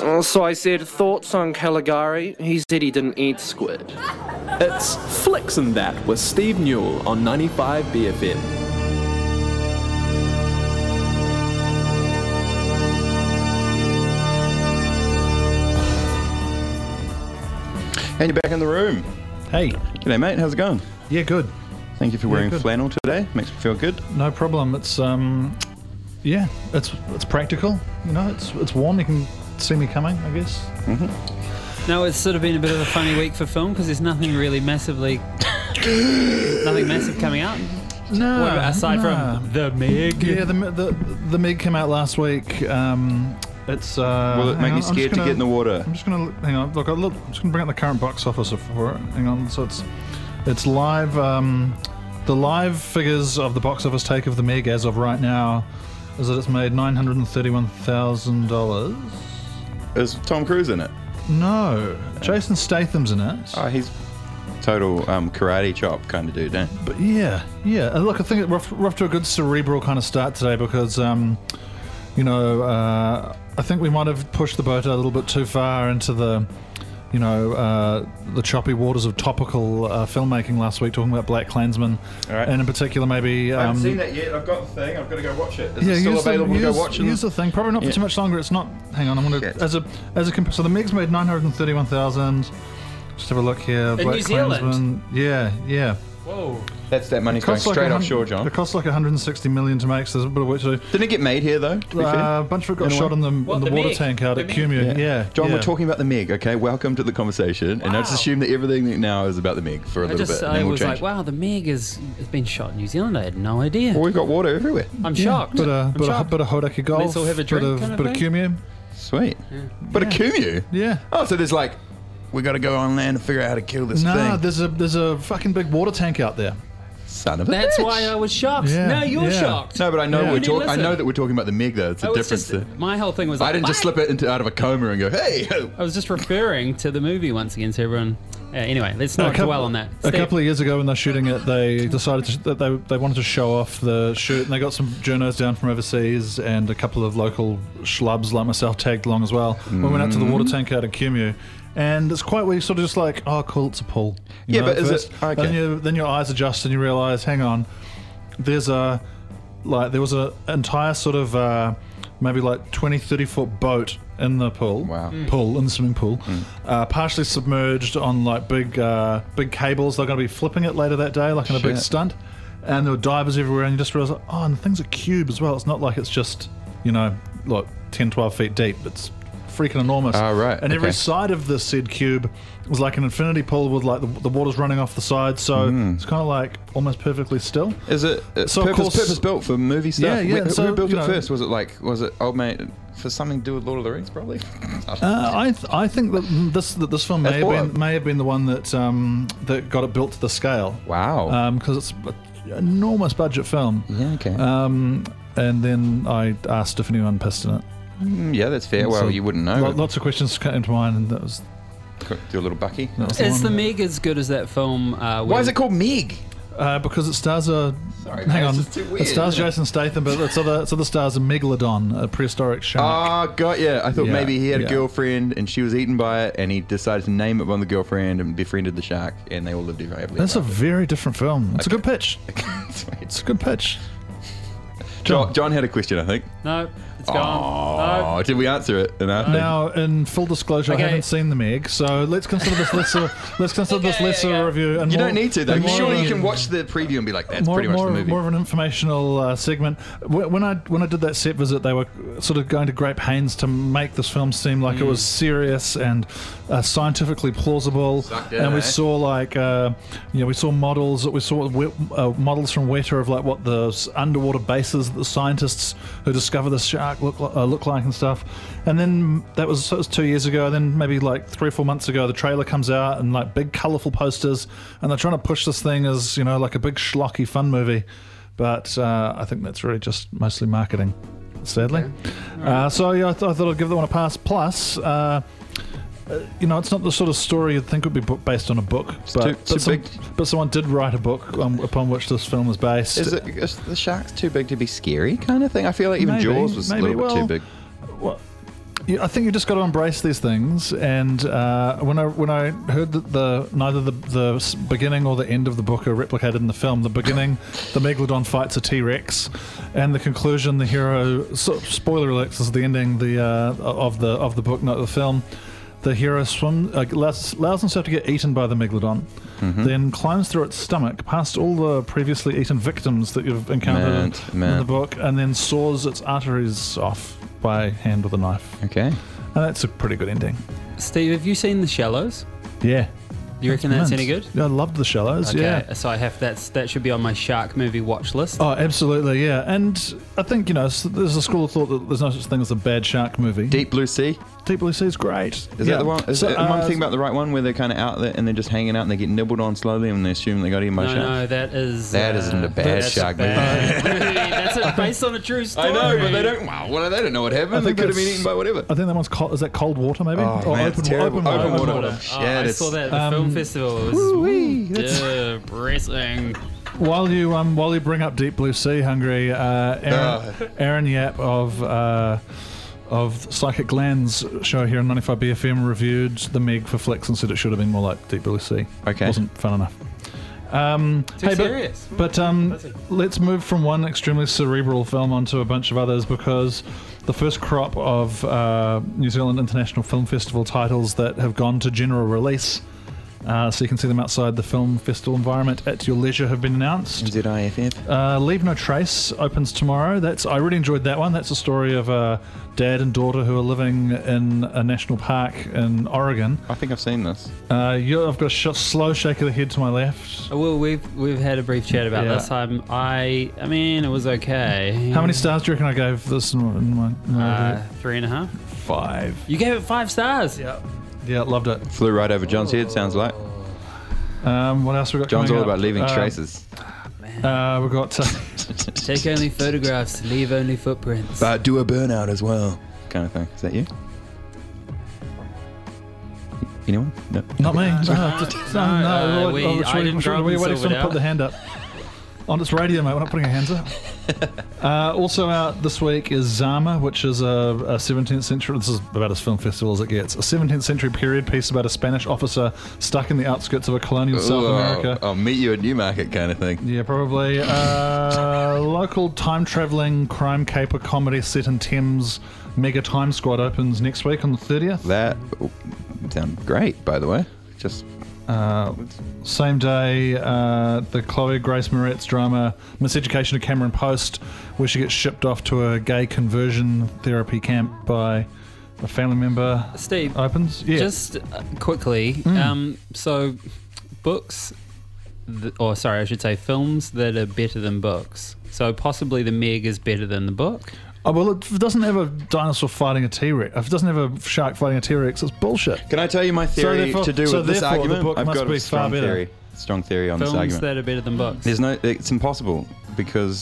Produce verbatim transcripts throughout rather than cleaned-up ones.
Uh, so I said, thoughts on Caligari? He said he didn't eat squid. It's Flicks and That with Steve Newell on ninety-five B F M. And you're back in the room. Hey. G'day, mate. How's it going? Yeah, good. Thank you for Yeah, wearing good. flannel today. Makes me feel good. No problem. It's um, yeah, it's it's practical. You know, it's it's warm. You can see me coming, I guess. Mm-hmm. No, it's sort of been a bit of a funny week for film because there's nothing really massively, nothing massive coming out. No, What about- aside no. from The Meg. Yeah, the the the Meg came out last week. Um, it's uh, Will it hang make on, you I'm scared just to gonna- get in the water? I'm just gonna hang on. Look, I look, I'm just gonna bring up the current box office for it. Hang on. So it's it's live. Um, the live figures of the box office take of the Meg as of right now is that it's made nine hundred and thirty-one thousand dollars. Is Tom Cruise in it? No, Jason Statham's in it. Oh, he's total um, karate chop kind of dude, eh? But yeah, yeah. And look, I think we're off, we're off to a good cerebral kind of start today because, um, you know, uh, I think we might have pushed the boat a little bit too far into the, you know, uh, the choppy waters of topical uh, filmmaking last week, talking about Black Klansman, All right. and in particular maybe. Um, I haven't seen that yet. I've got the thing. I've got to go watch it. Is yeah, it still use the- available to use- go watch it? Here's the thing, probably not for Yeah. too much longer. It's not. Hang on, I'm gonna Shit. as a as a comp- so the Meg's made nine hundred and thirty-one thousand. Just have a look here. In Black New Zealand? Klansman. Yeah, yeah. Whoa. That's that money's going Costs like straight a hun- offshore, John. It costs like one hundred sixty million to make, so there's a bit of work to do. Didn't it get made here, though, to be Uh, fair? a bunch of it got In a shot way? in the, What, in the, the water Meg? tank out The at Meg? Cumia. Yeah. John, yeah. we're talking about the Meg, okay? Welcome to the conversation. And I just Wow. assume that everything now is about the Meg for a I little just, bit. and I then we'll was change. like, wow, The Meg is, has been shot in New Zealand. I had no idea. Well, we've got water everywhere. I'm Yeah, shocked. Bit of, I'm bit of, shocked. bit of Hodaki golf. Let's all have a drink Bit of, kind of bit of thing? Cumia. Sweet. But a Yeah. Cumu? Yeah. Oh, so there's like, we got to go on land and figure out how to kill this No, thing. there's a there's a fucking big water tank out there. Son of a That's bitch. why I was shocked. Yeah, Now you're yeah. shocked. No, but I know Yeah. we're You didn't talking. I listen. know that we're talking about the Meg, though. It's a I was difference. just, there. my whole thing was like, I didn't just what? slip it into out of a coma and go, hey. ho." I was just referring to the movie once again, so everyone. Uh, anyway, let's A not couple- dwell on that. A Steve. couple of years ago, when they're shooting it, they decided to, that they they wanted to show off the shoot, and they got some journos down from overseas, and a couple of local schlubs like myself tagged along as well. We went out to the water tank out at Cumia, and it's quite where you sort of just like, oh, cool, it's a pool. You Yeah, know, but at is first. it- okay. Then, you, then your eyes adjust, and you realise, hang on, there's a like there was an entire sort of uh, maybe like twenty, thirty foot boat in the pool. Wow. Mm. Pool in the swimming pool, uh, partially submerged on like big uh, big cables. They're going to be flipping it later that day, like in a big Shit. stunt. And there were divers everywhere, and you just realise, oh, and the thing's a cube as well. It's not like it's just, you know, like ten, twelve feet deep. It's freaking enormous. Ah, right, And every okay. side of this said cube was like an infinity pool with like the, the water's running off the side, so Mm. it's kind of like almost perfectly still. Is it uh, So, of purpose, course- purpose built for movie stuff? Yeah, yeah, Who, so, who built you it know- first? Was it like, was it old mate for something to do with Lord of the Rings, probably? Uh, I th- I think that this that this film may That's have what- been may have been the one that um, that got it built to the scale. Wow. Because it's an enormous budget film. yeah, okay. Um, and then I asked if anyone pissed in it. Mm, yeah, that's fair. Well, So you wouldn't know. lo- lots of questions came into mind, and that was, Do a little Bucky. that was Is the one. Meg as good as that film? Uh, Why is it called Meg? Uh, because it stars a. Sorry, hang mate, on. it's just too weird, It stars isn't it? Jason Statham, but it's other, it's other stars a megalodon, a prehistoric shark. Ah, got ya. I thought Yeah, maybe he had yeah. a girlfriend and she was eaten by it, and he decided to name it on the girlfriend and befriended the shark, and they all lived happily. That's a ever very different film. It's a Okay. good pitch. after. Sweet. It's a good pitch. John, John had a question, I think. No, it's gone. Oh, No. did we answer it? And I Now, in full disclosure, Okay. I haven't seen the Meg, so let's consider this lesser. Let's consider this Okay, lesser okay. review. And you more, don't need to, though. and more Surely of you a- can watch the preview and be like, that's more, pretty much more, the movie. more of an informational uh, segment. Wh- When I when I did that set visit, they were sort of going to great pains to make this film seem like it was serious and uh, scientifically plausible. Sucked in, and we eh? saw like uh, you know we saw models. We saw we- uh, models from Weta of like what the s- underwater bases that the scientists who discover the shark look li- uh, look like and stuff. And then that was, that was two years ago. And then maybe like three or four months ago, the trailer comes out and like big colourful posters, and they're trying to push this thing as, you know, like a big schlocky fun movie. But uh, I think that's really just mostly marketing, sadly. Uh, so yeah, I, th- I thought I'd give that one a pass. Plus, uh, uh, you know, it's not the sort of story you'd think would be book based on a book, but too- but, too some- big. but someone did write a book um, upon which this film is based. Is, it, is the shark's too big to be scary kind of thing? I feel like even Maybe, Jaws was maybe. a little bit Well, too big. Well, you, I think you just got to embrace these things. And uh, when I when I heard that the neither the the s- beginning or the end of the book are replicated in the film, the beginning, the Megalodon fights a T-Rex, and the conclusion, the hero. So, spoiler alert! This is the ending the uh, of the of the book, not the film. The hero swim, uh, allows, allows himself to get eaten by the Megalodon, Mm-hmm. then climbs through its stomach, past all the previously eaten victims that you've encountered in, Mad, in mad. the book, and then saws its arteries off by hand with a knife. Okay. And that's a pretty good ending. Steve, have you seen The Shallows? Yeah. You reckon that's Mint. any good? Yeah, I loved The Shallows, Okay, yeah. so I have that's that should be on my shark movie watch list. Oh, absolutely, yeah. And I think, you know, s- there's a school of thought that there's no such thing as a bad shark movie. Deep Blue Sea. Deep Blue Sea is great. Is Yeah. that the one? Is So, it, am I uh, thinking about the right one where they're kind of out there and they're just hanging out and they get nibbled on slowly and they assume they got eaten by no, sharks? no, that is That uh, isn't a bad that's shark bad movie. That's a, based on a true story. I know, but they don't. Wow, well, they don't know what happened. I They think could have been that's- eaten by whatever. I think that one's cold. Is that Cold Water, maybe? Oh, Or man, it's open, terrible. open, Open water. water. Oh, Yeah, I that's- saw that at the Um, film festival. It was Woo-wee, that's- depressing. While you um while you bring up Deep Blue Sea, Hungry, uh, Aaron, Uh. Aaron Yap of uh, of Psychic Glands show here on ninety-five B F M reviewed the Meg for Flex and said it should have been more like Deep Blue Sea. Okay. Wasn't fun enough. Um, Too hey, serious. But, but um, That's it. let's move from one extremely cerebral film onto a bunch of others, because the first crop of uh, New Zealand International Film Festival titles that have gone to general release, uh, so you can see them outside the film festival environment at your leisure, have been announced. N Z I F F. Uh, Leave No Trace opens tomorrow. That's I really enjoyed that one. That's a story of a dad and daughter who are living in a national park in Oregon. I think I've seen this. Uh, you I've got a sh- slow shake of the head to my left. Well, we've we've had a brief chat about Yeah. this. I'm, I I mean, it was okay. How many stars do you reckon I gave this in my, in my, in my Uh, three and a half. Five. You gave it five stars. Yeah. Yeah, loved it. Flew right over John's head, sounds like. Um, what else we got John's coming all up? about leaving Uh, traces. Uh, we've got... Uh, Take only photographs, leave only footprints. But do a burnout as well. Kind of thing. Is that you? Anyone? No. not me. No, just, no, no, no. uh, we're, we- oh, we're I waiting- didn't we're grow up waiting in for someone to Silverdale. put the hand up. On its radio, mate. We're not putting our hands up. Uh, also out this week is Zama, which is a, a seventeenth century. This is about as film festival as it gets. A seventeenth century period piece about a Spanish officer stuck in the outskirts of a colonial South Ooh, America. I'll, I'll meet you at Newmarket kind of thing. Yeah, probably. Uh, local time traveling crime caper comedy set in Thames. Mega Time Squad opens next week on the thirtieth. That oh, sounds great, by the way. Just Uh, same day, uh, the Chloe Grace Moretz drama Miseducation of Cameron Post, where she gets shipped off to a gay conversion therapy camp by a family member, Steve, opens. Yeah. just uh, quickly. Um, so, books, th- or sorry, I should say, films that are better than books. So possibly The Meg is better than the book. Oh, well, it doesn't have a dinosaur fighting a T-Rex. If it doesn't have a shark fighting a T-Rex, it's bullshit. Can I tell you my theory therefore- to do so with this therefore the argument? book I've must got be a far strong better. theory. Strong theory on this Films argument. that are better than books. There's no. It's impossible because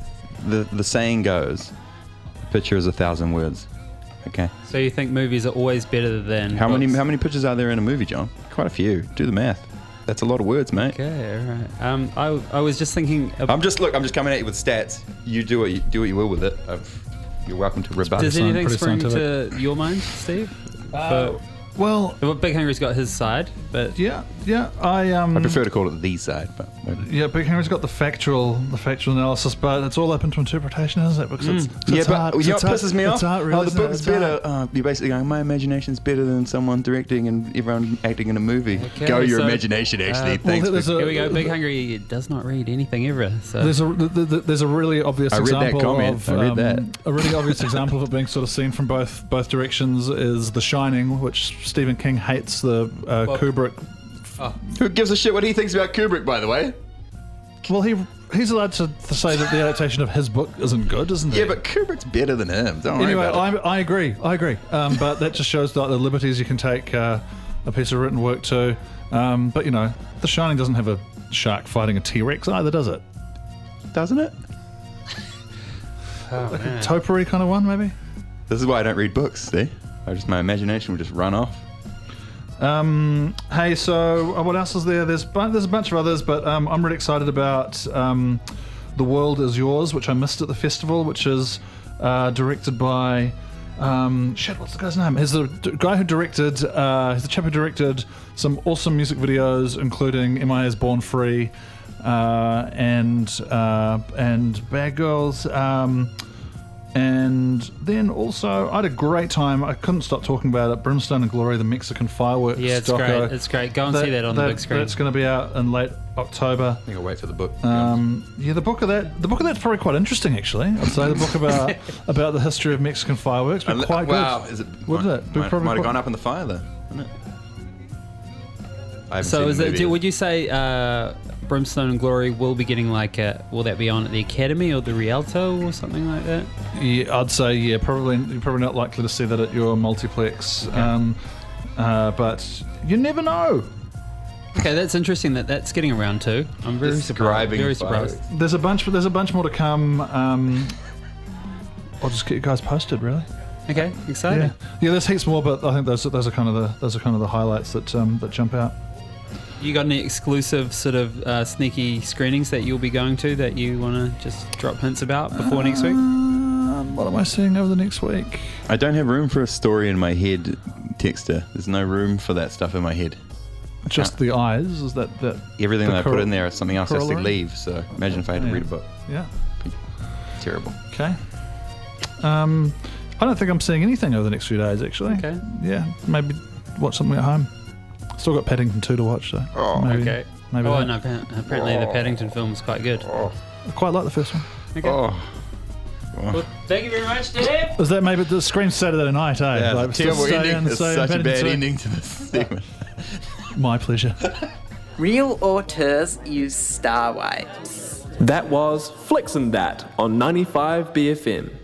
the the saying goes, "A picture is a thousand words." Okay. So you think movies are always better than How many books? how many pictures are there in a movie, John? Quite a few. Do the math. That's a lot of words, mate. Okay, all right. Um, I, I was just thinking. Of, I'm just look. I'm just coming at you with stats. You do what you do what you will with it. I've, you're welcome to rebut. does sci- anything pretty spring scientific. to your mind, Steve? Uh, well, Well, Big Hungry's got his side, but yeah, yeah. I um. I prefer to call it the side, but Yeah, Big Henry's got the factual, the factual analysis, but it's all open to interpretation, isn't it? Because it's, it's yeah, but art, you know what it's art, pisses me off? It's art, really, oh, the isn't it? book's It's better. art. Uh, you're basically going, my imagination's better than someone directing and everyone acting in a movie. Okay, Go, your so, imagination actually uh, thinks. well, there's a- here we go. Big Hungry does not read anything ever. So There's a th- th- th- there's a really obvious I read that example comment. of I read um, that. a really obvious example of it being sort of seen from both both directions is The Shining, which Stephen King hates the uh, Well- Kubrick. Who gives a shit what he thinks about Kubrick, by the way? Well, he he's allowed to, to say that the adaptation of his book isn't good, isn't he? Yeah, but Kubrick's better than him. Don't worry Anyway, about it. I, I agree. I agree. Um, but that just shows the, the liberties you can take uh, a piece of written work to. Um, but you know, The Shining doesn't have a shark fighting a T-Rex either, does it? Doesn't it? oh, man. Topiary kind of one, maybe. This is why I don't read books, see? I just, my imagination will just run off. Um, hey, so uh, what else is there? There's bu- there's a bunch of others, but um, I'm really excited about um, The World Is Yours, which I missed at the festival, which is uh, directed by Um, shit, what's the guy's name? He's the d- guy who directed. Uh, he's the chap who directed some awesome music videos, including M I A's Born Free, uh, and uh, and Bad Girls. Um, and then also, I had a great time. I couldn't stop talking about it. Brimstone and Glory, the Mexican fireworks. Yeah, it's doco. great. It's great. Go and see that on the big screen. That's going to be out in late October. I think I'll wait for the book. Um, yeah, the book of that. The book of that's probably quite interesting, actually. I'd say the book about about the history of Mexican fireworks, but Unle- quite wow, good. is it? Would might, it? Be Might, probably might have quite- gone up in the fire though, isn't it? I haven't So seen is the it? movie Do, yet. would you say uh, Brimstone and Glory will be getting like a? Will that be on at the Academy or the Rialto or something like that? Yeah, I'd say yeah. Probably you're probably not likely to see that at your multiplex, um, uh, but you never know. Okay, that's interesting that that's getting around too. I'm very surprised. Describing Very fireworks. surprised. There's a bunch. There's a bunch more to come. Um, I'll just get you guys posted, really. Okay, exciting. Yeah, yeah. There's heaps more, but I think those those are kind of the those are kind of the highlights that um, that jump out. You got any exclusive sort of uh, sneaky screenings that you'll be going to that you want to just drop hints about before next week? Um, what am I seeing over the next week? I don't have room for a story in my head, Texter. There's no room for that stuff in my head. Just the eyes. Is that that? Everything the that I put cor- in there is something else has to corollary? leave. So imagine if I had to Yeah. read a book. Yeah. Terrible. Okay. Um, I don't think I'm seeing anything over the next few days, actually. Okay. Yeah, maybe watch something at home. Still got Paddington two to watch, though. Oh, maybe, Okay. Maybe oh that. no! appa- Apparently the Paddington film is quite good. I quite like the first one. Okay. Oh. Well, thank you very much, Dave. Was that maybe the screen Saturday night, eh? Yeah, Like, it's a terrible stay ending. in- It's stay in such a bad Paddington two. ending to this segment. My pleasure. Real auteurs use star wipes. That was Flicks and That on ninety-five B F M.